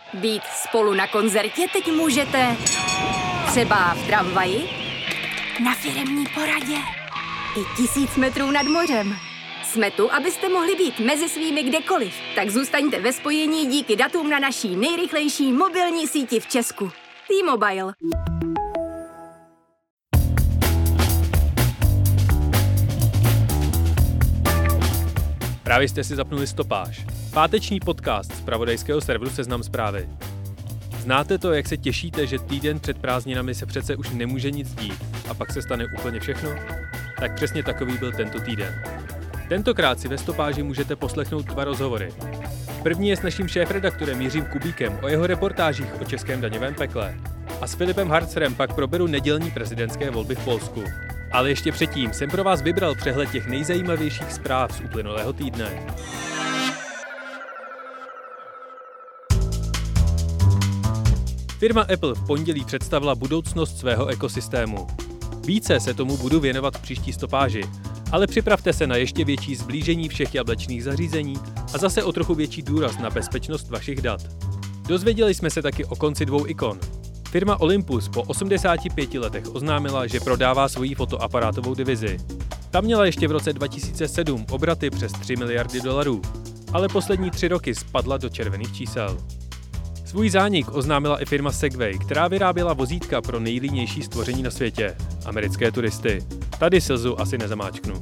Být spolu na koncertě teď můžete třeba v tramvaji, na firemní poradě i 1000 metrů nad mořem. Jsme tu, abyste mohli být mezi svými kdekoliv. Tak zůstaňte ve spojení díky datům na naší nejrychlejší mobilní síti v Česku. T-Mobile. Právě jste si zapnuli Stopáž, páteční podcast z zpravodajského serveru Seznam Zprávy. Znáte to, jak se těšíte, že týden před prázdninami se přece už nemůže nic dít a pak se stane úplně všechno? Tak přesně takový byl tento týden. Tentokrát si ve Stopáži můžete poslechnout 2 rozhovory. První je s naším šéfredaktorem Jiřím Kubíkem o jeho reportážích o českém daňovém pekle. A s Filipem Harcerem pak proberu nedělní prezidentské volby v Polsku. Ale ještě předtím jsem pro vás vybral přehled těch nejzajímavějších zpráv z uplynulého týdne. Firma Apple v pondělí představila budoucnost svého ekosystému. Více se tomu budu věnovat v příští Stopáži, ale připravte se na ještě větší sblížení všech jablečných zařízení a zase o trochu větší důraz na bezpečnost vašich dat. Dozvěděli jsme se taky o konci 2 ikon. Firma Olympus po 85 letech oznámila, že prodává svoji fotoaparátovou divizi. Ta měla ještě v roce 2007 obraty přes 3 miliardy dolarů, ale poslední 3 roky spadla do červených čísel. Svůj zánik oznámila i firma Segway, která vyráběla vozítka pro nejlínější stvoření na světě, americké turisty. Tady slzu asi nezamáčknu.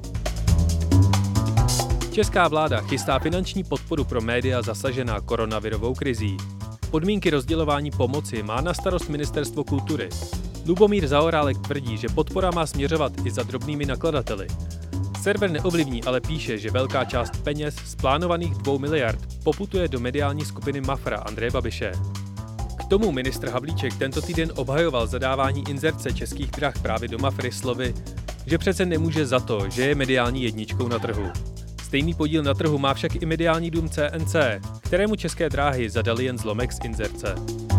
Česká vláda chystá finanční podporu pro média zasažená koronavirovou krizí. Podmínky rozdělování pomoci má na starost Ministerstvo kultury. Lubomír Zaorálek tvrdí, že podpora má směřovat i za drobnými nakladateli. Server Neovlivní ale píše, že velká část peněz z plánovaných 2 miliard poputuje do mediální skupiny Mafra Andreje Babiše. K tomu ministr Havlíček tento týden obhajoval zadávání inzerce Českých drah právě do Mafry slovy, že přece nemůže za to, že je mediální jedničkou na trhu. Stejný podíl na trhu má však i mediální dům CNC, kterému České dráhy zadali jen zlomek z inzerce.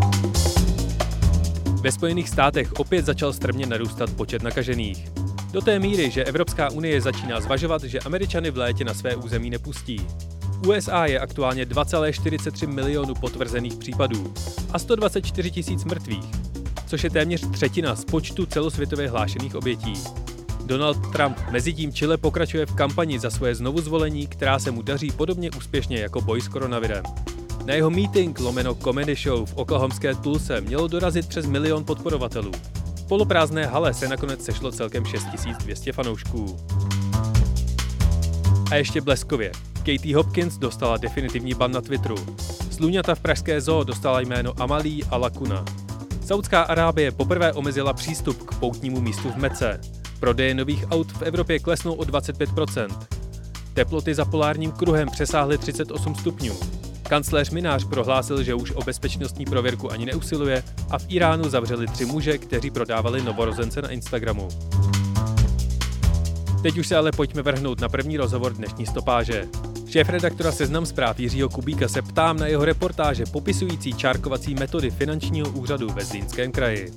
Ve Spojených státech opět začal strmě narůstat počet nakažených. Do té míry, že Evropská unie začíná zvažovat, že Američany v létě na své území nepustí. V USA je aktuálně 2,43 milionu potvrzených případů a 124 000 mrtvých, což je téměř třetina z počtu celosvětově hlášených obětí. Donald Trump mezitím Chile pokračuje v kampani za svoje znovuzvolení, která se mu daří podobně úspěšně jako boj s koronavirem. Na jeho meeting / comedy show v oklahomské Tulse mělo dorazit přes 1 milion podporovatelů. V poloprázdné hale se nakonec sešlo celkem 6200 fanoušků. A ještě bleskově. Katie Hopkins dostala definitivní ban na Twitteru. Sluňata v pražské zoo dostala jméno Amalí a Lakuna. Saudská Arábie poprvé omezila přístup k poutnímu místu v Mece. Prodeje nových aut v Evropě klesnou o 25%. Teploty za polárním kruhem přesáhly 38 stupňů. Kancléř Minář prohlásil, že už o bezpečnostní prověrku ani neusiluje a v Iránu zavřeli 3 muže, kteří prodávali novorozence na Instagramu. Teď už se ale pojďme vrhnout na první rozhovor dnešní Stopáže. Šéfredaktora Seznam Zpráv Jiřího Kubíka se ptám na jeho reportáže popisující čárkovací metody finančního úřadu ve Zlínském kraji.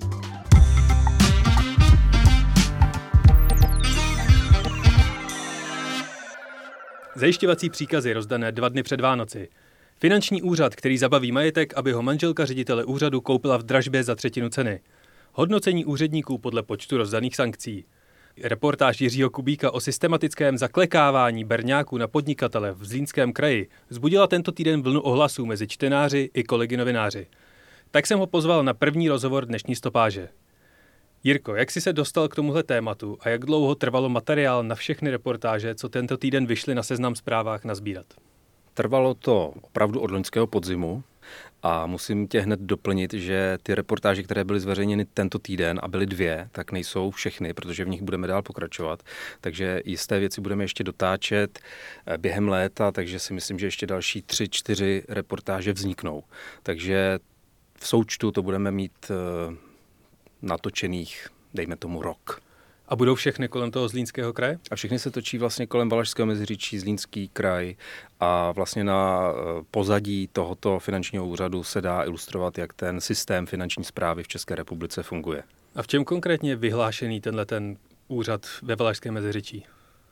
Zajišťovací příkazy rozdané 2 dny před Vánoci. Finanční úřad, který zabaví majetek, aby ho manželka ředitele úřadu koupila v dražbě za 1/3 ceny. Hodnocení úředníků podle počtu rozdaných sankcí. Reportáž Jiřího Kubíka o systematickém zaklekávání berňáků na podnikatele v Zlínském kraji vzbudila tento týden vlnu ohlasů mezi čtenáři i kolegy novináři. Tak jsem ho pozval na první rozhovor dnešní Stopáže. Jirko, jak jsi se dostal k tomuhle tématu a jak dlouho trvalo materiál na všechny reportáže, co tento týden vyšly na Seznam Zprávách, nazbírat? Trvalo to opravdu od loňského podzimu a musím tě hned doplnit, že ty reportáže, které byly zveřejněny tento týden a byly 2, tak nejsou všechny, protože v nich budeme dál pokračovat. Takže jisté věci budeme ještě dotáčet během léta, takže si myslím, že ještě další 3-4 reportáže vzniknou. Takže v součtu to budeme mít natočených, dejme tomu, rok. A budou všechny kolem toho Zlínského kraje? A všechny se točí vlastně kolem Valašského Meziříčí, Zlínský kraj a vlastně na pozadí tohoto finančního úřadu se dá ilustrovat, jak ten systém finanční správy v České republice funguje. A v čem konkrétně je vyhlášený ten úřad ve Valašském Meziříčí?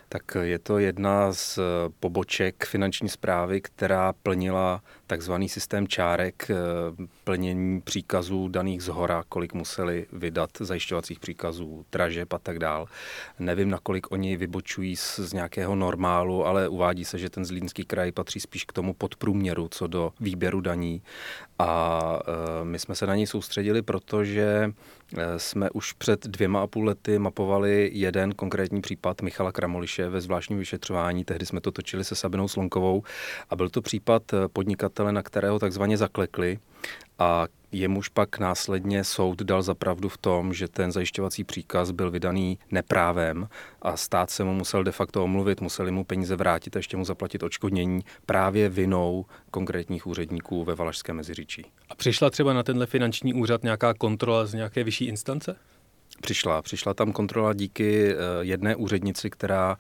Tak je to jedna z poboček finanční správy, která plnila takzvaný systém čárek, plnění příkazů daných zhora, kolik museli vydat zajišťovacích příkazů, dražeb a tak dál. Nevím, nakolik oni vybočují z nějakého normálu, ale uvádí se, že ten Zlínský kraj patří spíš k tomu podprůměru co do výběru daní. A my jsme se na něj soustředili, protože jsme už před 2,5 lety mapovali jeden konkrétní případ Michala Kramoliše ve zvláštním vyšetřování. Tehdy jsme to točili se Sabinou Slonkovou a byl to případ podnikatele, na kterého takzvaně zaklekli a jemuž pak následně soud dal za pravdu v tom, že ten zajišťovací příkaz byl vydaný neprávem a stát se mu musel de facto omluvit, museli mu peníze vrátit a ještě mu zaplatit odškodnění právě vinou konkrétních úředníků ve Valašském Meziříčí. A přišla třeba na tenhle finanční úřad nějaká kontrola z nějaké vyšší instance? Přišla tam kontrola díky jedné úřednici, která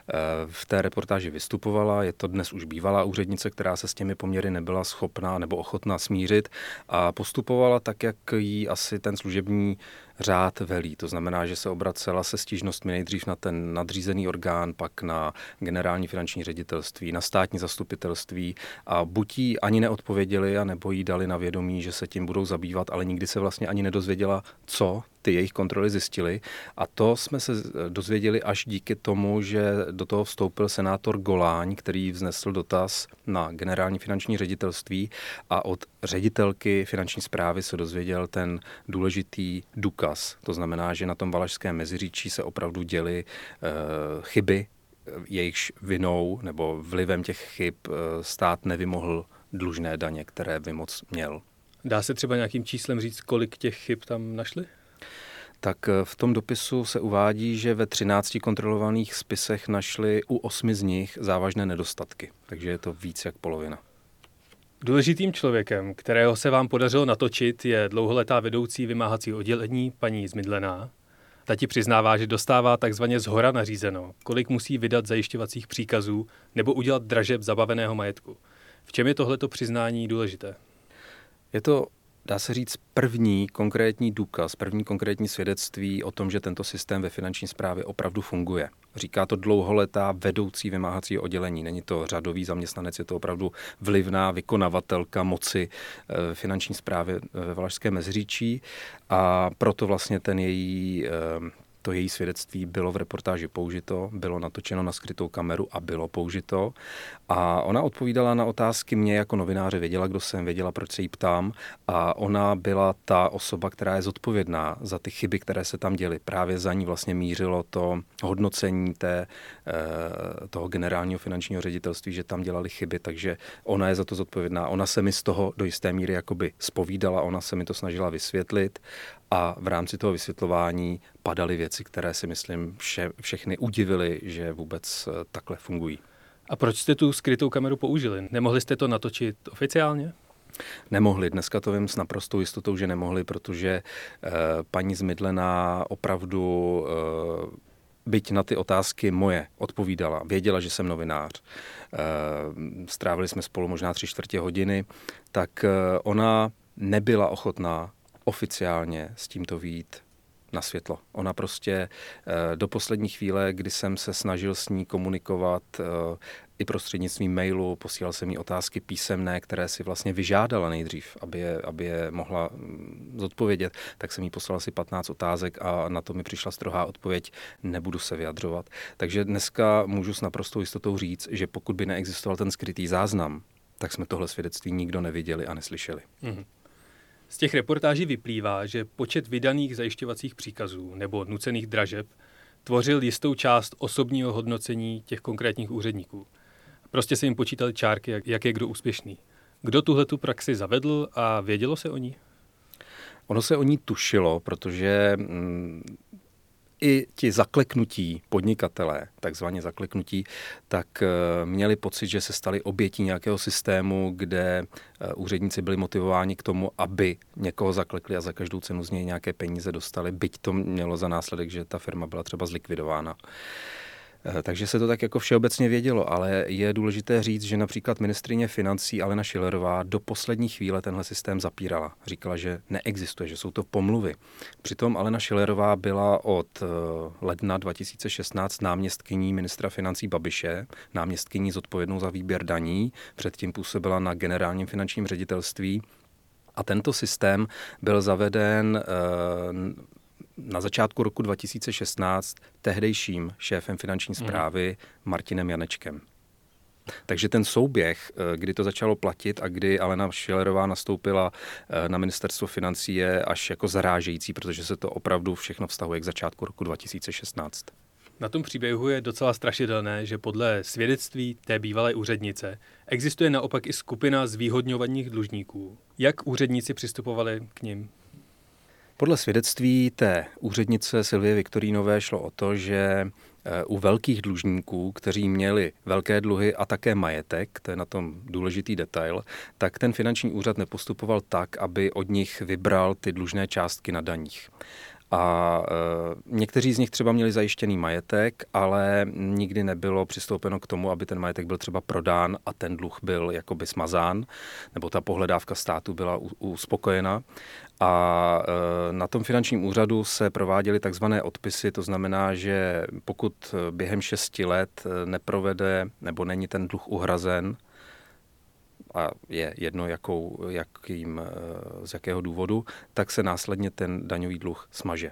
v té reportáži vystupovala. Je to dnes už bývalá úřednice, která se s těmi poměry nebyla schopná nebo ochotná smířit a postupovala tak, jak jí asi ten služební řád velí. To znamená, že se obracela se stížnostmi nejdřív na ten nadřízený orgán, pak na generální finanční ředitelství, na státní zastupitelství a buď jí ani neodpověděli, anebo jí dali na vědomí, že se tím budou zabývat, ale nikdy se vlastně ani nedozvěděla, co ty jejich kontroly zjistily. A to jsme se dozvěděli až díky tomu, že do toho vstoupil senátor Goláň, který vznesl dotaz na generální finanční ředitelství a od ředitelky finanční správy se dozvěděl ten důležitý důkaz. To znamená, že na tom Valašském Meziříčí se opravdu děly chyby, jejichž vinou nebo vlivem těch chyb stát nevymohl dlužné daně, které vymoc měl. Dá se třeba nějakým číslem říct, kolik těch chyb tam našli? Tak v tom dopisu se uvádí, že ve 13 kontrolovaných spisech našli u 8 z nich závažné nedostatky. Takže je to víc jak polovina. Důležitým člověkem, kterého se vám podařilo natočit, je dlouholetá vedoucí vymáhacího oddělení paní Zmidlená. Ta ti přiznává, že dostává takzvaně zhora nařízeno, kolik musí vydat zajišťovacích příkazů nebo udělat dražeb zabaveného majetku. V čem je tohleto přiznání důležité? Je to, dá se říct, první konkrétní důkaz, první konkrétní svědectví o tom, že tento systém ve finanční správě opravdu funguje. Říká to dlouholetá vedoucí vymáhacího oddělení. Není to řadový zaměstnanec, je to opravdu vlivná vykonavatelka moci finanční správy ve Valašském Meziříčí a proto vlastně to její svědectví bylo v reportáži použito, bylo natočeno na skrytou kameru a bylo použito. A ona odpovídala na otázky mě jako novináře, věděla, kdo jsem, věděla, proč se jí ptám. A ona byla ta osoba, která je zodpovědná za ty chyby, které se tam děly. Právě za ní vlastně mířilo to hodnocení toho generálního finančního ředitelství, že tam dělali chyby, takže ona je za to zodpovědná. Ona se mi z toho do jisté míry jakoby zpovídala, ona se mi to snažila vysvětlit. A v rámci toho vysvětlování padaly věci, které si myslím všechny udivily, že vůbec takhle fungují. A proč jste tu skrytou kameru použili? Nemohli jste to natočit oficiálně? Nemohli. Dneska to vím s naprostou jistotou, že nemohli, protože paní Zmidlená opravdu byť na ty otázky moje odpovídala. Věděla, že jsem novinář. Strávili jsme spolu možná 3/4 hodiny, tak ona nebyla ochotná oficiálně s tímto vyjít na světlo. Ona prostě do poslední chvíle, kdy jsem se snažil s ní komunikovat i prostřednictvím mailu, posílal jsem jí otázky písemné, které si vlastně vyžádala nejdřív, aby je mohla zodpovědět, tak jsem jí poslal asi 15 otázek a na to mi přišla strohá odpověď, nebudu se vyjadřovat. Takže dneska můžu s naprostou jistotou říct, že pokud by neexistoval ten skrytý záznam, tak jsme tohle svědectví nikdo neviděli a neslyšeli. Mhm. Z těch reportáží vyplývá, že počet vydaných zajišťovacích příkazů nebo nucených dražeb tvořil jistou část osobního hodnocení těch konkrétních úředníků. Prostě se jim počítali čárky, jak je kdo úspěšný. Kdo tuhletu praxi zavedl a vědělo se o ní? Ono se o ní tušilo, protože i ti zakleknutí podnikatelé, takzvaně zakleknutí, tak měli pocit, že se stali obětí nějakého systému, kde úředníci byli motivováni k tomu, aby někoho zaklekli a za každou cenu z něj nějaké peníze dostali, byť to mělo za následek, že ta firma byla třeba zlikvidována. Takže se to tak jako všeobecně vědělo, ale je důležité říct, že například ministryně financí Alena Schillerová do poslední chvíle tenhle systém zapírala. Říkala, že neexistuje, že jsou to pomluvy. Přitom Alena Schillerová byla od ledna 2016 náměstkyní ministra financí Babiše, náměstkyní zodpovědnou za výběr daní, předtím působila na generálním finančním ředitelství a tento systém byl zaveden na začátku roku 2016 tehdejším šéfem finanční správy Martinem Janečkem. Takže ten souběh, kdy to začalo platit a kdy Alena Schillerová nastoupila na ministerstvo financí, je až jako zarážející, protože se to opravdu všechno vztahuje k začátku roku 2016. Na tom příběhu je docela strašidelné, že podle svědectví té bývalé úřednice existuje naopak i skupina zvýhodňovaných dlužníků. Jak úředníci přistupovali k nim? Podle svědectví té úřednice Sylvie Viktorínové šlo o to, že u velkých dlužníků, kteří měli velké dluhy a také majetek, to je na tom důležitý detail, tak ten finanční úřad nepostupoval tak, aby od nich vybral ty dlužné částky na daních. A někteří z nich třeba měli zajištěný majetek, ale nikdy nebylo přistoupeno k tomu, aby ten majetek byl třeba prodán a ten dluh byl jakoby smazán, nebo ta pohledávka státu byla uspokojena. A na tom finančním úřadu se prováděly takzvané odpisy, to znamená, že pokud během 6 let neprovede nebo není ten dluh uhrazen, a je jedno z jakého důvodu, tak se následně ten daňový dluh smaže.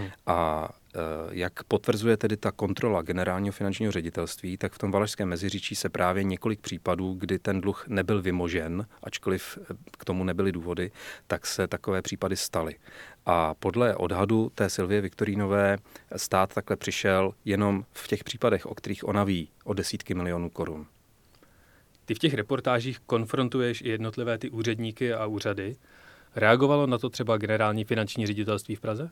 A jak potvrzuje tedy ta kontrola generálního finančního ředitelství, tak v tom Valašském Meziříčí se právě několik případů, kdy ten dluh nebyl vymožen, ačkoliv k tomu nebyly důvody, tak se takové případy staly. A podle odhadu té Sylvie Viktorínové stát takhle přišel jenom v těch případech, o kterých ona ví, o desítky milionů korun. Ty v těch reportážích konfrontuješ i jednotlivé ty úředníky a úřady. Reagovalo na to třeba generální finanční ředitelství v Praze?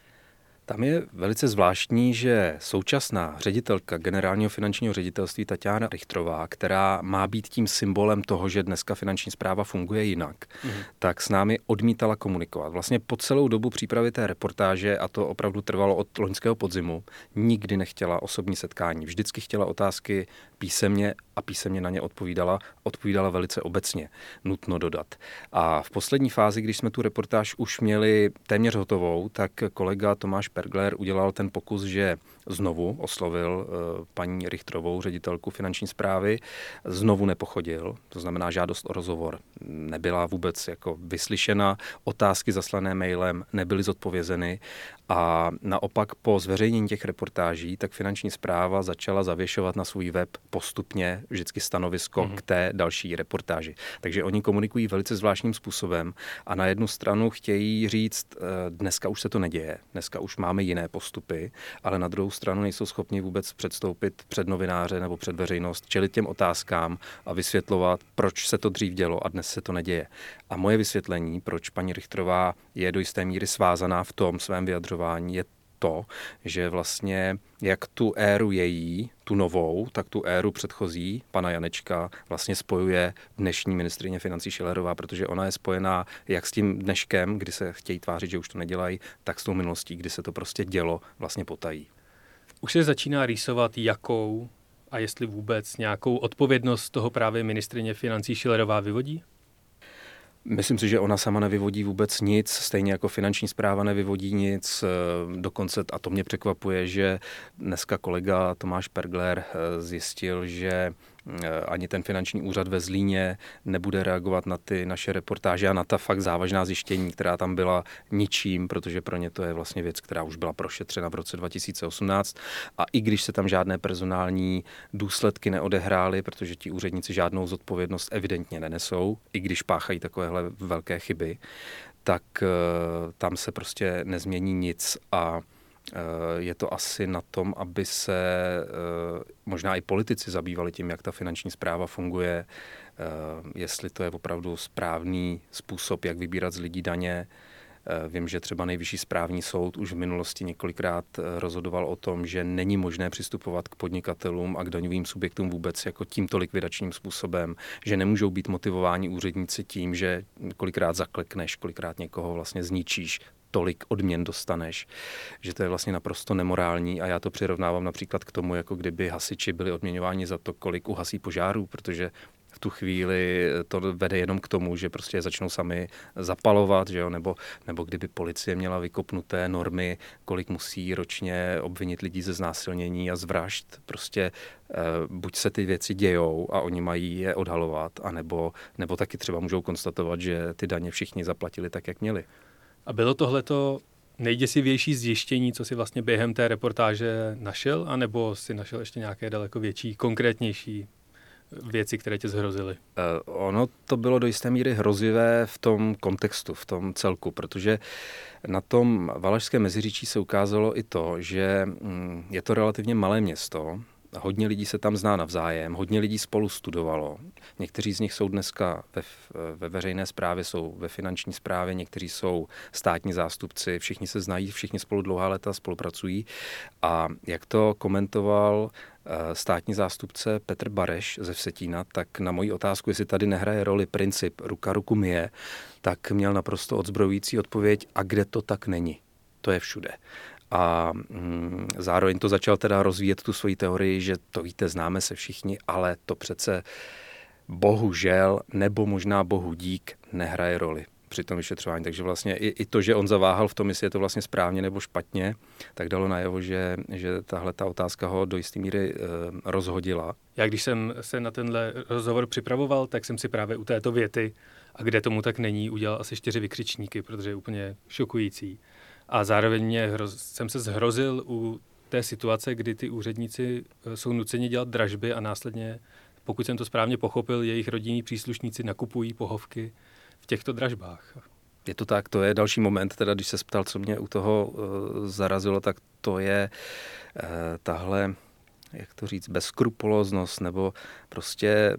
Tam je velice zvláštní, že současná ředitelka generálního finančního ředitelství Taťána Richtrová, která má být tím symbolem toho, že dneska finanční správa funguje jinak, tak s námi odmítala komunikovat. Vlastně po celou dobu přípravy té reportáže, a to opravdu trvalo od loňského podzimu, nikdy nechtěla osobní setkání. Vždycky chtěla otázky písemně a písemně na ně odpovídala velice obecně, nutno dodat. A v poslední fázi, když jsme tu reportáž už měli téměř hotovou, tak kolega Tomáš Pergler udělal ten pokus, že znovu oslovil paní Richtrovou, ředitelku finanční správy, znovu nepochodil, to znamená žádost o rozhovor nebyla vůbec jako vyslyšena, otázky zaslané mailem nebyly zodpovězeny a naopak po zveřejnění těch reportáží, tak finanční správa začala zavěšovat na svůj web postupně vždycky stanovisko k té další reportáži. Takže oni komunikují velice zvláštním způsobem a na jednu stranu chtějí říct, dneska už se to neděje, dneska už máme jiné postupy, ale na druhou stranu nejsou schopni vůbec předstoupit před novináře nebo před veřejnost, čelit těm otázkám a vysvětlovat, proč se to dřív dělo a dnes se to neděje. A moje vysvětlení, proč paní Richtrová je do jisté míry svázaná v tom svém vyjadřování, je to, že vlastně jak tu éru tu novou, tak tu éru předchozí, pana Janečka, vlastně spojuje dnešní ministryně financí Schillerová, protože ona je spojená jak s tím dneškem, kdy se chtějí tvářit, že už to nedělají, tak s tou minulostí, kdy se to prostě dělo vlastně potají. Už se začíná rýsovat jakou a jestli vůbec nějakou odpovědnost toho právě ministryně financí Schillerová vyvodí? Myslím si, že ona sama nevyvodí vůbec nic, stejně jako finanční správa nevyvodí nic. Dokonce, a to mě překvapuje, že dneska kolega Tomáš Pergler zjistil, že ani ten finanční úřad ve Zlíně nebude reagovat na ty naše reportáže a na ta fakt závažná zjištění, která tam byla ničím, protože pro ně to je vlastně věc, která už byla prošetřena v roce 2018 a i když se tam žádné personální důsledky neodehrály, protože ti úředníci žádnou zodpovědnost evidentně nenesou, i když páchají takovéhle velké chyby, tak tam se prostě nezmění nic a je to asi na tom, aby se možná i politici zabývali tím, jak ta finanční správa funguje, jestli to je opravdu správný způsob, jak vybírat z lidí daně. Vím, že třeba Nejvyšší správní soud už v minulosti několikrát rozhodoval o tom, že není možné přistupovat k podnikatelům a k daňovým subjektům vůbec jako tímto likvidačním způsobem, že nemůžou být motivováni úředníci tím, že kolikrát zaklekneš, kolikrát někoho vlastně zničíš. tolik odměn dostaneš, že to je vlastně naprosto nemorální a já to přirovnávám například k tomu, jako kdyby hasiči byli odměňováni za to, kolik uhasí požárů, protože v tu chvíli to vede jenom k tomu, že prostě začnou sami zapalovat, že jo? Nebo kdyby policie měla vykopnuté normy, kolik musí ročně obvinit lidí ze znásilnění a z vražd. Prostě buď se ty věci dějou a oni mají je odhalovat, nebo taky třeba můžou konstatovat, že ty daně všichni zaplatili tak, jak měli. A bylo tohleto nejděsivější zjištění, co si vlastně během té reportáže našel, anebo si našel ještě nějaké daleko větší, konkrétnější věci, které tě zhrozily? Ono to bylo do jisté míry hrozivé v tom kontextu, v tom celku, protože na tom Valašském Meziříčí se ukázalo i to, že je to relativně malé město, hodně lidí se tam zná navzájem, hodně lidí spolu studovalo. Někteří z nich jsou dneska ve veřejné správě, jsou ve finanční správě, někteří jsou státní zástupci, všichni se znají, všichni spolu dlouhá léta spolupracují. A jak to komentoval státní zástupce Petr Bareš ze Vsetína, tak na moji otázku, jestli tady nehraje roli princip ruka ruku myje, tak měl naprosto odzbrojující odpověď, a kde to tak není. To je všude. A zároveň to začal teda rozvíjet tu svoji teorii, že to víte, známe se všichni, ale to přece bohužel, nebo možná bohu dík, nehraje roli při tom vyšetřování. Takže vlastně i to, že on zaváhal v tom, jestli je to vlastně správně nebo špatně, tak dalo najevo, že tahle ta otázka ho do jisté míry rozhodila. Já když jsem se na tenhle rozhovor připravoval, tak jsem si právě u této věty, a kde tomu tak není, udělal asi 4 vykřičníky, protože je úplně šokující. A zároveň jsem se zhrozil u té situace, kdy ty úředníci jsou nuceni dělat dražby a následně, pokud jsem to správně pochopil, jejich rodinní příslušníci nakupují pohovky v těchto dražbách. Je to tak, to je další moment, teda když se ptal, co mě u toho zarazilo, tak to je tahle, jak to říct, bezskrupulóznost, nebo prostě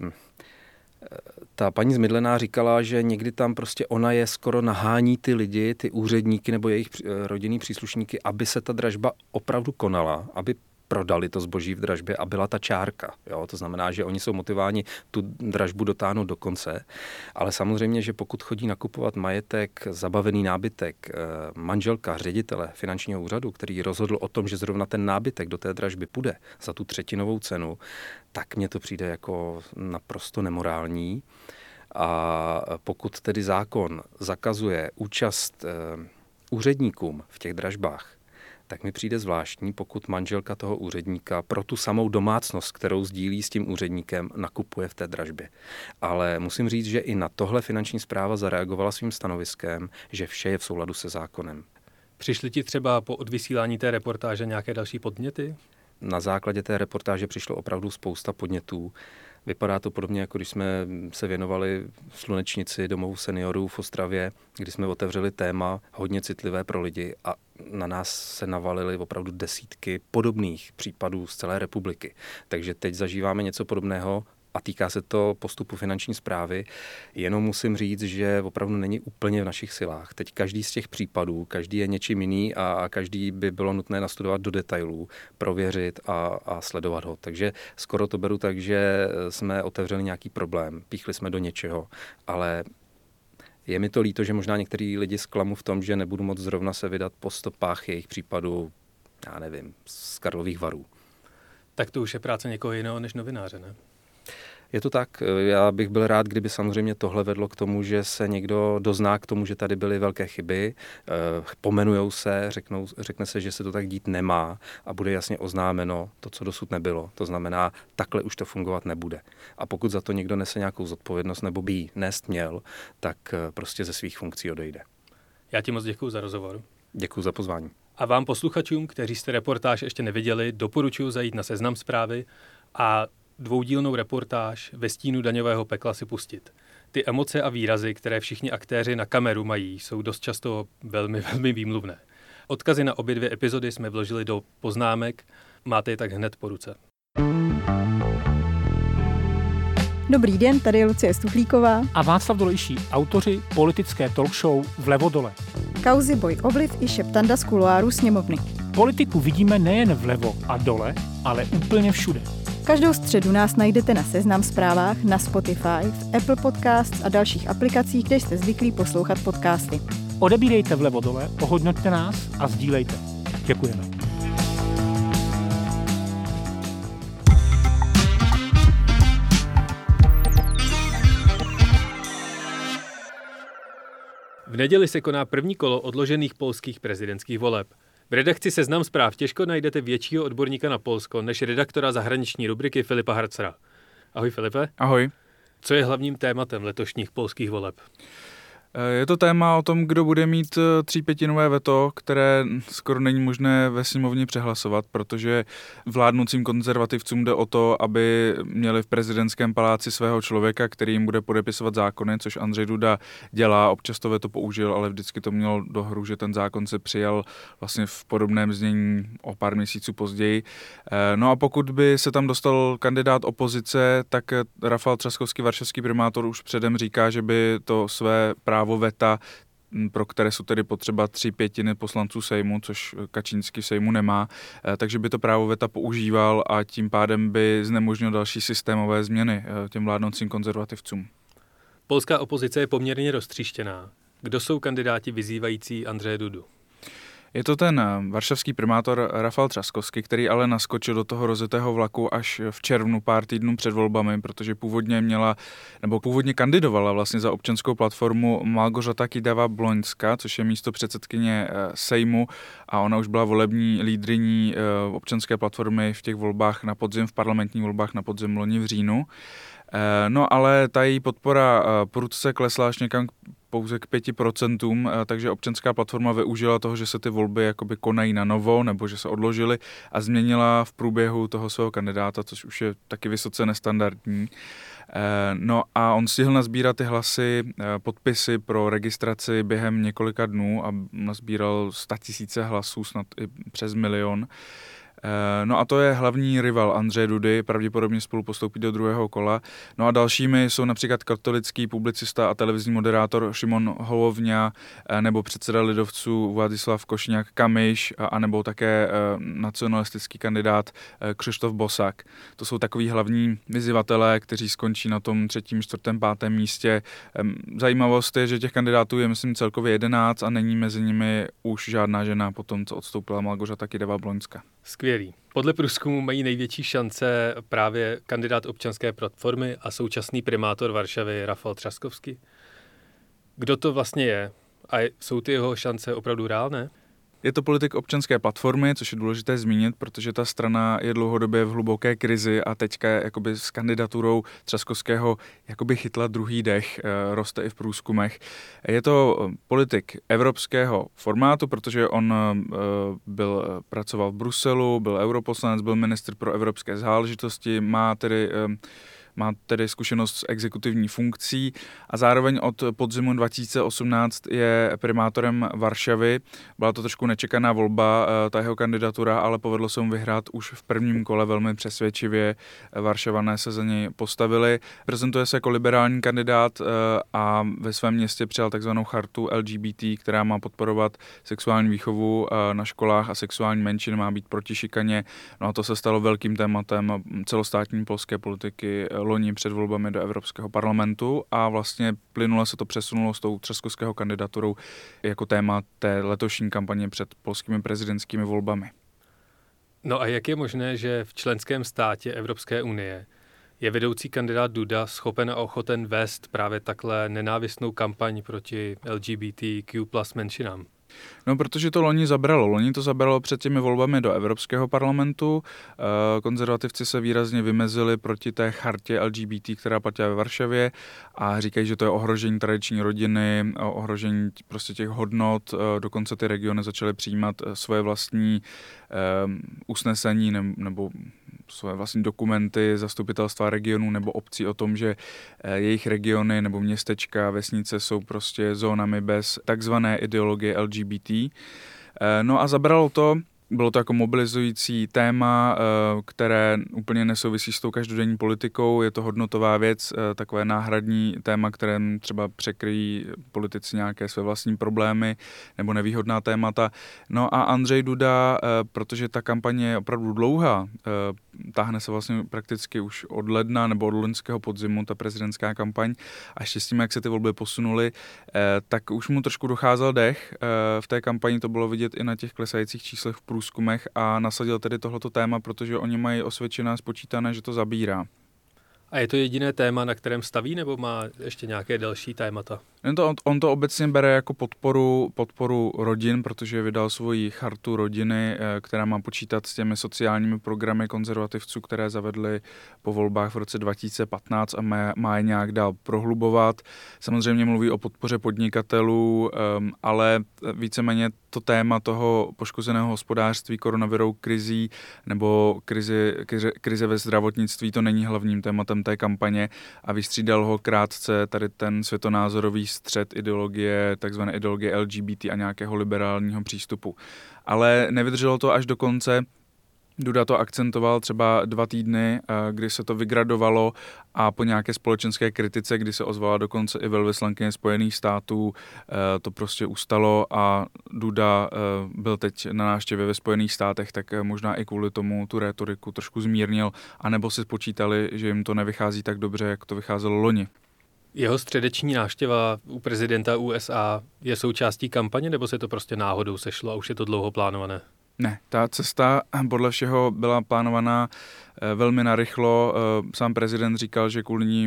ta paní Zmydlená říkala, že někdy tam prostě ona je skoro nahání ty lidi, ty úředníky nebo jejich rodinný příslušníky, aby se ta dražba opravdu konala, aby prodali to zboží v dražbě a byla ta čárka. Jo? To znamená, že oni jsou motivováni tu dražbu dotáhnout do konce, ale samozřejmě, že pokud chodí nakupovat majetek, zabavený nábytek, manželka ředitele finančního úřadu, který rozhodl o tom, že zrovna ten nábytek do té dražby půjde za tu třetinovou cenu, tak mně to přijde jako naprosto nemorální. A pokud tedy zákon zakazuje účast úředníkům v těch dražbách, tak mi přijde zvláštní, pokud manželka toho úředníka pro tu samou domácnost, kterou sdílí s tím úředníkem, nakupuje v té dražbě. Ale musím říct, že i na tohle finanční správa zareagovala svým stanoviskem, že vše je v souladu se zákonem. Přišly ti třeba po odvysílání té reportáže nějaké další podněty? Na základě té reportáže přišlo opravdu spousta podnětů. Vypadá to podobně, jako když jsme se věnovali Slunečnici domovu seniorů v Ostravě, kdy jsme otevřeli téma hodně citlivé pro lidi a na nás se navalily opravdu desítky podobných případů z celé republiky. Takže teď zažíváme něco podobného a týká se to postupu finanční správy. Jenom musím říct, že opravdu není úplně v našich silách. Teď každý z těch případů, každý je něčím jiný a každý by bylo nutné nastudovat do detailů, prověřit a sledovat ho. Takže skoro to beru tak, že jsme otevřeli nějaký problém, píchli jsme do něčeho, ale je mi to líto, že možná některý lidi zklamu v tom, že nebudu moct zrovna se vydat po stopách jejich případů, já nevím, z Karlových Varů. Tak to už je práce někoho jiného než novináře, ne? Je to tak. Já bych byl rád, kdyby samozřejmě tohle vedlo k tomu, že se někdo dozná k tomu, že tady byly velké chyby, pomenujou se, řekne se, že se to tak dít nemá a bude jasně oznámeno to, co dosud nebylo. To znamená, takhle už to fungovat nebude. A pokud za to někdo nese nějakou zodpovědnost nebo by ji nést měl, tak prostě ze svých funkcí odejde. Já ti moc děkuju za rozhovor. Děkuju za pozvání. A vám posluchačům, kteří jste reportáž ještě neviděli, doporučuji zajít na Seznam Zprávy a dvoudílnou reportáž Ve stínu daňového pekla si pustit. Ty emoce a výrazy, které všichni aktéři na kameru mají, jsou dost často velmi, velmi výmluvné. Odkazy na obě 2 epizody jsme vložili do poznámek, máte je tak hned po ruce. Dobrý den, tady je Lucie Stuchlíková a Václav Dolejší, autoři politické talk show Vlevo dole. Kauzy Boj Obliv i šeptanda z kuloáru sněmovny. Politiku vidíme nejen vlevo a dole, ale úplně všude. Každou středu nás najdete na Seznam Zprávách, na Spotify, v Apple Podcasts a dalších aplikacích, kde jste zvyklí poslouchat podcasty. Odebírejte vlevo dole, ohodnoťte nás a sdílejte. Děkujeme. V neděli se koná první kolo odložených polských prezidentských voleb. V redakci Seznam zpráv těžko najdete většího odborníka na Polsko než redaktora zahraniční rubriky Filipa Harcera. Ahoj Filipe. Ahoj. Co je hlavním tématem letošních polských voleb? Je to téma o tom, kdo bude mít 3/5 veto, které skoro není možné ve sněmovně přehlasovat, protože vládnoucím konzervativcům jde o to, aby měli v prezidentském paláci svého člověka, který jim bude podepisovat zákony, což Andrzej Duda dělá, občas to veto použil, ale vždycky to mělo do hru, že ten zákon se přijal vlastně v podobném znění o pár měsíců později. No a pokud by se tam dostal kandidát opozice, tak Rafał Trzaskowski, varšavský primátor, už předem říká, že by to své právo veta, pro které jsou tedy potřeba 3/5 poslanců Sejmu, což Kačínský Sejmu nemá, takže by to právo veta používal a tím pádem by znemožnil další systémové změny těm vládnoucím konzervativcům. Polská opozice je poměrně roztříštěná. Kdo jsou kandidáti vyzývající Andřeje Dudu? Je to ten varšavský primátor Rafał Trzaskowski, který ale naskočil do toho rozjetého vlaku až v červnu, pár týdnů před volbami, protože původně kandidovala vlastně za občanskou platformu Małgorzata Kidawa-Błońska, což je místo předsedkyně Sejmu, a ona už byla volební lídryní občanské platformy v těch volbách na podzim, v parlamentních volbách na podzim loni v říjnu. No ale ta její podpora prudce klesla až někam pouze k 5%, takže občanská platforma využila toho, že se ty volby jakoby konají na novo, nebo že se odložily, a změnila v průběhu toho svého kandidáta, což už je taky vysoce nestandardní. No a on stihl nazbírat ty hlasy, podpisy pro registraci během několika dnů a nazbíral 100 000 hlasů, snad i přes 1 000 000. No a to je hlavní rival Andřeje Dudy, pravděpodobně spolu postoupí do druhého kola. No a dalšími jsou například katolický publicista a televizní moderátor Šimon Hołownia nebo předseda lidovců Władysław Kosiniak-Kamyš a nebo také nacionalistický kandidát Krzysztof Bosak. To jsou takový hlavní vyzývatelé, kteří skončí na tom 3., 4., 5. místě. Zajímavost je, že těch kandidátů je myslím celkově 11 a není mezi nimi už žádná žena po tom, co odstoupila Małgorzata Kidawa-Błońska. Skvělý. Podle průzkumu mají největší šance právě kandidát občanské platformy a současný primátor Varšavy Rafał Trzaskowski. Kdo to vlastně je? A jsou ty jeho šance opravdu reálné? Je to politik občanské platformy, což je důležité zmínit, protože ta strana je dlouhodobě v hluboké krizi a teďka jakoby s kandidaturou Trzaskowského jakoby chytla druhý dech, roste i v průzkumech. Je to politik evropského formátu, protože on pracoval v Bruselu, byl europoslanec, byl ministr pro evropské záležitosti, má tedy zkušenost s exekutivní funkcí a zároveň od podzimu 2018 je primátorem Varšavy. Byla to trošku nečekaná volba, ta jeho kandidatura, ale povedlo se mu vyhrát už v prvním kole velmi přesvědčivě. Varšavané se za něj postavili. Prezentuje se jako liberální kandidát a ve svém městě přijal takzvanou chartu LGBT, která má podporovat sexuální výchovu na školách a sexuální menšiny, má být proti šikaně. No a to se stalo velkým tématem celostátní polské politiky loni před volbami do Evropského parlamentu a vlastně plynule se to přesunulo s tou Trzaskowského kandidaturou jako téma té letošní kampaně před polskými prezidentskými volbami. No a jak je možné, že v členském státě Evropské unie je vedoucí kandidát Duda schopen a ochoten vést právě takhle nenávistnou kampaň proti LGBTQ+ menšinám? No, protože to loni zabralo. Loni to zabralo před těmi volbami do Evropského parlamentu. Konzervativci se výrazně vymezili proti té chartě LGBT, která platila ve Varšavě, a říkají, že to je ohrožení tradiční rodiny, ohrožení prostě těch hodnot. Dokonce ty regiony začaly přijímat svoje vlastní usnesení nebo svoje vlastní dokumenty zastupitelstva regionů nebo obcí o tom, že jejich regiony nebo městečka, vesnice jsou prostě zónami bez takzvané ideologie LGBT. No a zabralo to bylo to jako mobilizující téma, které úplně nesouvisí s tou každodenní politikou. Je to hodnotová věc, takové náhradní téma, které třeba překryjí politici nějaké své vlastní problémy nebo nevýhodná témata. No a Andrzej Duda, protože ta kampaně je opravdu dlouhá, táhne se vlastně prakticky už od ledna nebo od loňského podzimu, ta prezidentská kampaň, a ještě s tím, jak se ty volby posunuly, tak už mu trošku docházel dech. V té kampani to bylo vidět i na těch klesajících číslech v průzkumech a nasadil tedy tohleto téma, protože oni mají osvědčené, spočítané, že to zabírá. A je to jediné téma, na kterém staví, nebo má ještě nějaké další témata? On to obecně bere jako podporu rodin, protože vydal svoji chartu rodiny, která má počítat s těmi sociálními programy konzervativců, které zavedly po volbách v roce 2015 a má je nějak dál prohlubovat. Samozřejmě mluví o podpoře podnikatelů, ale víceméně to téma toho poškozeného hospodářství koronavirovou krizí nebo krize ve zdravotnictví, to není hlavním tématem té kampaně a vystřídal ho krátce tady ten světonázorový střed ideologie, takzvané ideologie LGBT a nějakého liberálního přístupu. Ale nevydrželo to až do konce. Duda to akcentoval třeba 2 týdny, kdy se to vygradovalo a po nějaké společenské kritice, kdy se ozvala dokonce i velvyslankyně Spojených států, to prostě ustalo a Duda byl teď na návštěvě ve Spojených státech, tak možná i kvůli tomu tu rétoriku trošku zmírnil, anebo si spočítali, že jim to nevychází tak dobře, jak to vycházelo loni. Jeho středeční návštěva u prezidenta USA je součástí kampaně, nebo se to prostě náhodou sešlo a už je to dlouho plánované? Ne, ta cesta podle všeho byla plánovaná velmi narychlo. Sám prezident říkal, že kvůli ní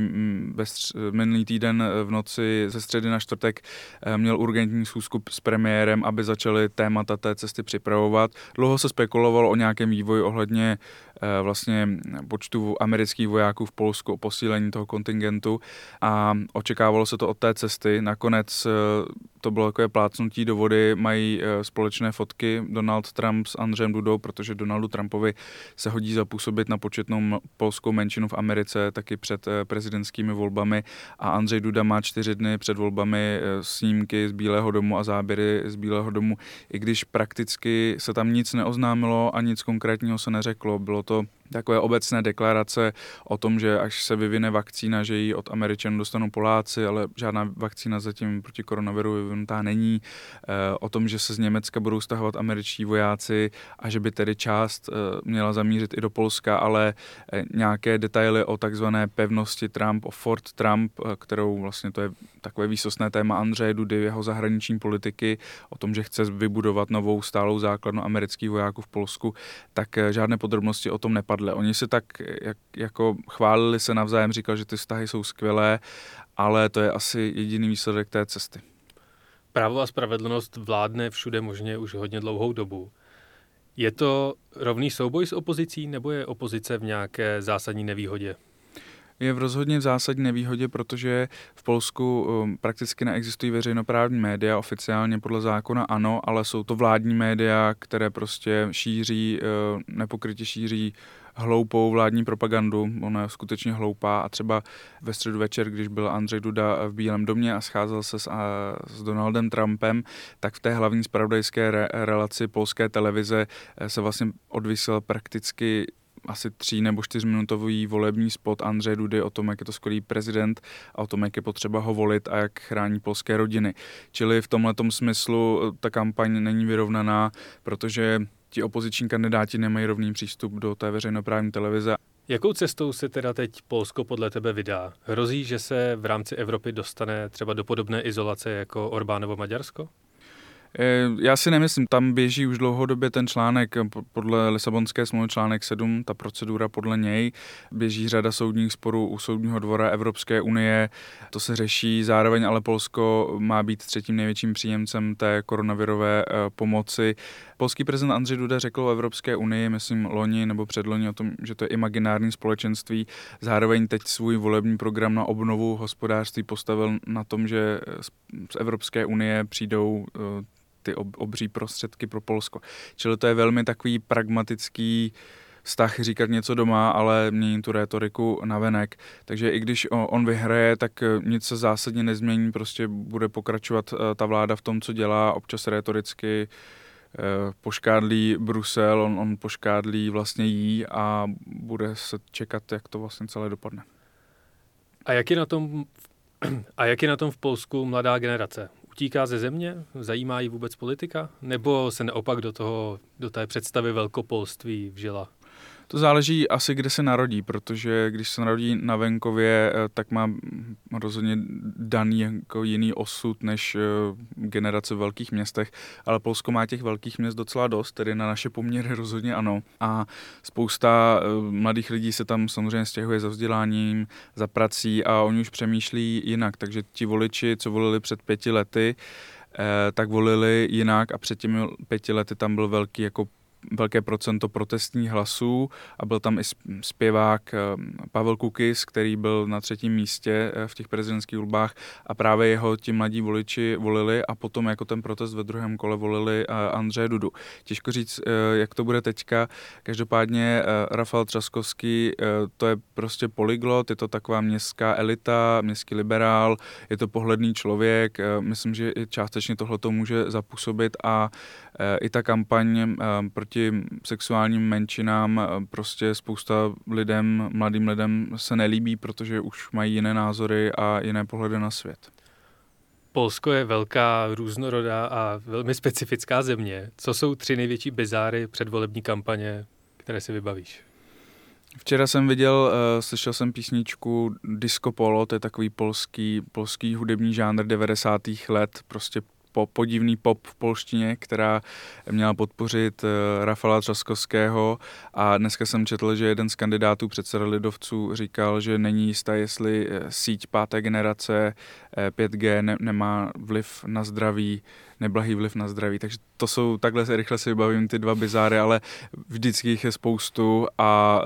minulý týden v noci ze středy na čtvrtek měl urgentní schůzku s premiérem, aby začali témata té cesty připravovat. Dlouho se spekulovalo o nějakém vývoji ohledně vlastně počtu amerických vojáků v Polsku, o posílení toho kontingentu a očekávalo se to od té cesty. Nakonec to bylo takové plácnutí do vody, mají společné fotky Donald Trump s Andřejem Dudou, protože Donaldu Trumpovi se hodí zapůsobit na početnou polskou menšinu v Americe taky před prezidentskými volbami a Andrzej Duda má 4 dny před volbami snímky z Bílého domu a záběry z Bílého domu, i když prakticky se tam nic neoznámilo a nic konkrétního se neřeklo. Bylo to takové obecné deklarace o tom, že až se vyvine vakcína, že ji od Američanů dostanou Poláci, ale žádná vakcína zatím proti koronaviru vyvinutá není. O tom, že se z Německa budou stahovat američtí vojáci a že by tedy část měla zamířit i do Polska, ale nějaké detaily o takzvané pevnosti Trump, o Fort Trump, kterou vlastně to je takové výsostné téma Andřeje Dudy, jeho zahraniční politiky, o tom, že chce vybudovat novou stálou základnu amerických vojáků v Polsku, tak žádné podrobnosti o tom nepadly. Oni se tak jako chválili se navzájem, říkal, že ty vztahy jsou skvělé, ale to je asi jediný výsledek té cesty. Právo a spravedlnost vládne všude možně už hodně dlouhou dobu. Je to rovný souboj s opozicí, nebo je opozice v nějaké zásadní nevýhodě? Je rozhodně v zásadní nevýhodě, protože v Polsku prakticky neexistují veřejnoprávní média, oficiálně podle zákona ano, ale jsou to vládní média, které prostě nepokrytě šíří hloupou vládní propagandu, ona je skutečně hloupá a třeba ve středu večer, když byl Andrzej Duda v Bílém domě a scházel se s Donaldem Trumpem, tak v té hlavní zpravodajské relaci polské televize se vlastně odvysílal prakticky asi 3 nebo 4 minutový volební spot Andřeje Dudy o tom, jak je to skvělý prezident a o tom, jak je potřeba ho volit a jak chrání polské rodiny. Čili v tomhletom smyslu ta kampaň není vyrovnaná, protože ti opoziční kandidáti nemají rovný přístup do té veřejnoprávní televize. Jakou cestou se teda teď Polsko podle tebe vydá? Hrozí, že se v rámci Evropy dostane třeba do podobné izolace jako Orbánovo Maďarsko? Já si nemyslím, tam běží už dlouhodobě ten článek podle Lisabonské smlouvy článek 7, ta procedura podle něj, běží řada soudních sporů u Soudního dvora Evropské unie, to se řeší, zároveň ale Polsko má být 3. největším příjemcem té koronavirové pomoci. Polský prezident Andrzej Duda řekl o Evropské unii, myslím loni nebo předloni, o tom, že to je imaginární společenství, zároveň teď svůj volební program na obnovu hospodářství postavil na tom, že z Evropské unie přijdou ty obří prostředky pro Polsko. Čili to je velmi takový pragmatický vztah říkat něco doma, ale mění tu rétoriku navenek. Takže i když on vyhraje, tak nic se zásadně nezmění, prostě bude pokračovat ta vláda v tom, co dělá, občas rétoricky poškádlí Brusel, on poškádlí vlastně jí a bude se čekat, jak to vlastně celé dopadne. A jak je na tom v Polsku mladá generace? Utíká ze země? Zajímá jí vůbec politika? Nebo se naopak do té představy velkopolství vžila? To záleží asi, kde se narodí, protože když se narodí na venkově, tak má rozhodně daný jako jiný osud než generace v velkých městech, ale Polsko má těch velkých měst docela dost, tedy na naše poměry rozhodně ano. A spousta mladých lidí se tam samozřejmě stěhuje za vzděláním, za prací a oni už přemýšlí jinak, takže ti voliči, co volili před 5 lety, tak volili jinak a před těmi 5 lety tam byl velké procento protestních hlasů a byl tam i zpěvák Pavel Kukis, který byl na 3. místě v těch prezidentských volbách a právě jeho ti mladí voliči volili a potom jako ten protest ve druhém kole volili Andřeje Dudu. Těžko říct, jak to bude teďka. Každopádně Rafał Trzaskowski, to je prostě polyglot, je to taková městská elita, městský liberál, je to pohledný člověk, myslím, že i částečně tohleto může zapůsobit a i ta kampaň proti sexuálním menšinám prostě spousta mladým lidem se nelíbí, protože už mají jiné názory a jiné pohledy na svět. Polsko je velká, různorodá a velmi specifická země. Co jsou 3 největší bizáry předvolební kampaně, které si vybavíš? Včera jsem slyšel jsem písničku Disco Polo, to je takový polský hudební žánr 90. let, prostě podivný pop v polštině, která měla podpořit Rafała Trzaskowského a dneska jsem četl, že jeden z kandidátů předseda lidovců říkal, že není jistá, jestli síť 5. generace 5G nemá vliv na zdraví, neblahý vliv na zdraví. Takže to jsou, takhle se rychle si vybavím ty 2 bizáry, ale vždycky jich je spoustu a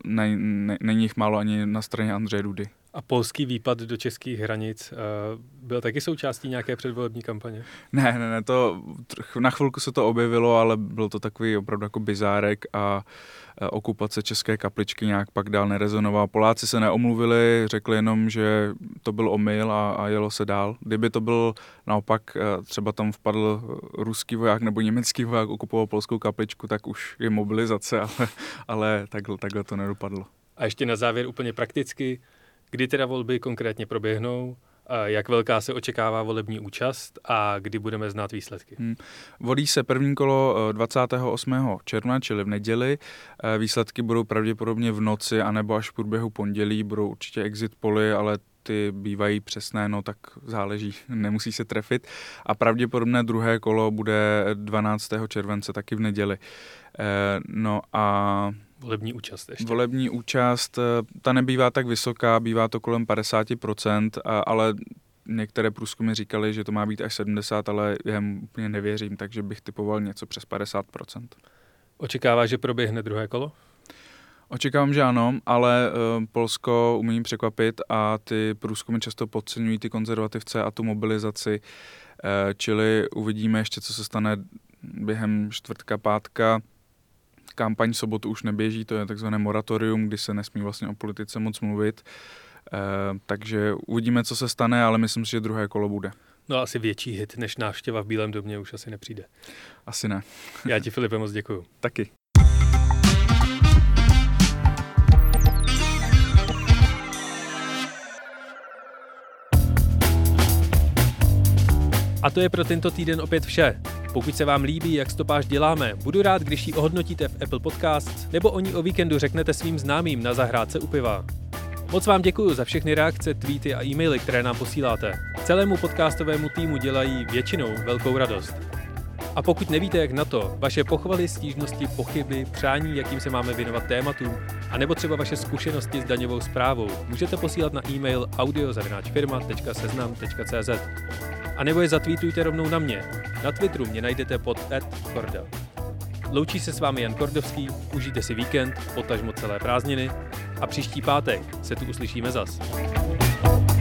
není jich málo ani na straně Andřeje Dudy. A polský výpad do českých hranic byl taky součástí nějaké předvolební kampaně? Ne, to na chvilku se to objevilo, ale byl to takový opravdu jako bizárek a okupace České Kapličky nějak pak dál nerezonovala. Poláci se neomluvili, řekli jenom, že to byl omyl a jelo se dál. Kdyby to byl naopak, třeba tam vpadl ruský voják nebo německý voják, okupoval polskou kapličku, tak už je mobilizace, ale takhle to nedopadlo. A ještě na závěr úplně prakticky, kdy teda volby konkrétně proběhnou, jak velká se očekává volební účast a kdy budeme znát výsledky? Volí se první kolo 28. června, čili v neděli. Výsledky budou pravděpodobně v noci anebo až v průběhu pondělí. Budou určitě exit poly, ale ty bývají přesné, no tak záleží, nemusí se trefit. A pravděpodobné druhé kolo bude 12. července, taky v neděli. No a volební účast ještě. Volební účast, ta nebývá tak vysoká, bývá to kolem 50%, ale některé průzkumy říkaly, že to má být až 70%, ale já úplně nevěřím, takže bych typoval něco přes 50%. Očekává, že proběhne druhé kolo? Očekávám, že ano, ale Polsko umí překvapit a ty průzkumy často podceňují ty konzervativce a tu mobilizaci, čili uvidíme ještě, co se stane během čtvrtka, pátka. Kampaň v sobotu už neběží, to je takzvané moratorium, kdy se nesmí vlastně o politice moc mluvit, takže uvidíme, co se stane, ale myslím si, že druhé kolo bude. No asi větší hit než návštěva v Bílém domě už asi nepřijde. Asi ne. Já ti, Filipe, moc děkuju. Taky. A to je pro tento týden opět vše. Pokud se vám líbí, jak stopáž děláme, budu rád, když ji ohodnotíte v Apple Podcasts nebo o ní o víkendu řeknete svým známým na zahrádce u piva. Moc vám děkuji za všechny reakce, tweety a e-maily, které nám posíláte. Celému podcastovému týmu dělají většinou velkou radost. A pokud nevíte, jak na to, vaše pochvaly, stížnosti, pochyby, přání, jakým se máme věnovat tématům, anebo třeba vaše zkušenosti s daňovou správou, můžete posílat na e-mail audio@firma.seznam.cz. A nebo je zatweetujte rovnou na mě. Na Twitteru mě najdete pod @korda. Loučí se s vámi Jan Kordovský, užijte si víkend, potažmo celé prázdniny a příští pátek se tu uslyšíme zas.